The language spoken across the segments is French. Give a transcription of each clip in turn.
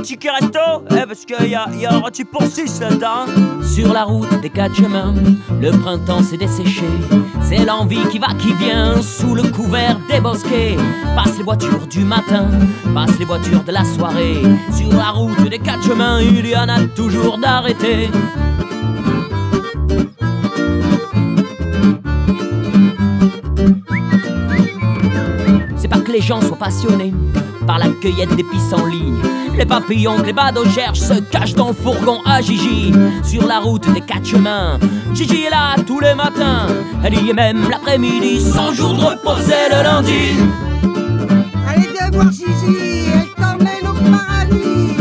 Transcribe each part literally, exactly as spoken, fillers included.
ticket resto? Eh, parce qu'il y a, y a un rôti pour six là-dedans. Sur la route des quatre chemins, le printemps s'est desséché. C'est l'envie qui va, qui vient, sous le couvert des bosquets. Passent les voitures du matin, passent les voitures de la soirée. Sur la route des quatre chemins, il y en a toujours d'arrêtés. C'est pas que les gens soient passionnés par la cueillette des pissenlits. Les papillons que les badauds cherchent se cachent dans le fourgon à Gigi. Sur la route des quatre chemins, Gigi est là tous les matins. Elle y est même l'après-midi, son jour de repos c'est le lundi. Allez viens voir Gigi, elle t'emmène au paradis.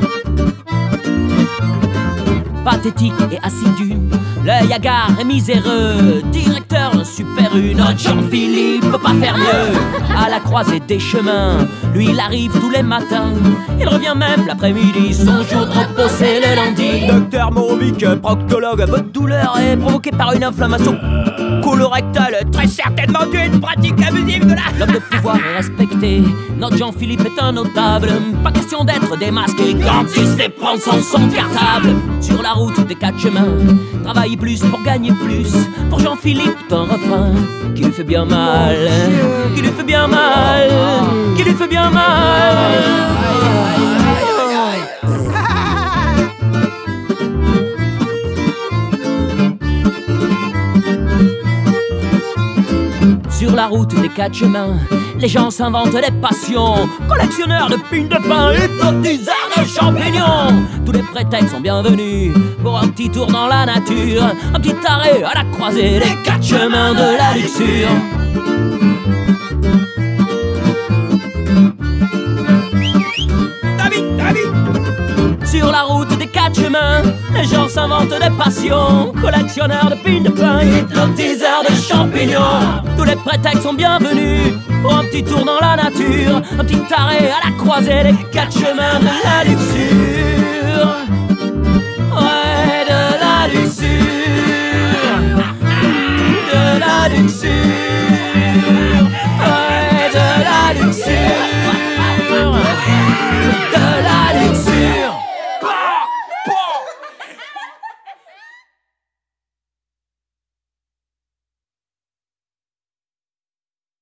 Pathétique et assidu, l'œil hagard et miséreux, directeur d'un super U, notre Jean-Philippe peut pas faire mieux. À la croisée des chemins, lui il arrive tous les matins, il revient même l'après-midi, son jour de repos c'est le lundi. Docteur Morovic, proctologue, votre douleur est provoquée par une inflammation colorectale, très certainement due à une pratique abusive de la... L'homme de pouvoir est respecté, notre Jean-Philippe est un notable. Pas question d'être démasqué quand il sait prendre son, son cartable. Sur la route des quatre chemins, travailler plus pour gagner plus. Pour Jean-Philippe, tout un refrain qui lui fait bien mal, qui lui fait bien mal, qui lui fait bien mal. Sur la route des quatre chemins, les gens s'inventent des passions. Collectionneurs de pignes de pain, hypnotiseurs de champignons. Tous les prétextes sont bienvenus pour un petit tour dans la nature. Un petit arrêt à la croisée des quatre chemins de la luxure. David, David. Sur la route des quatre chemins, les gens s'inventent des passions. Collectionneurs de pignes de pain, hypnotiseurs de champignons. Tous les prétextes sont bienvenus pour un petit tour dans la nature. Un petit arrêt à la croisée des quatre chemins de la luxure.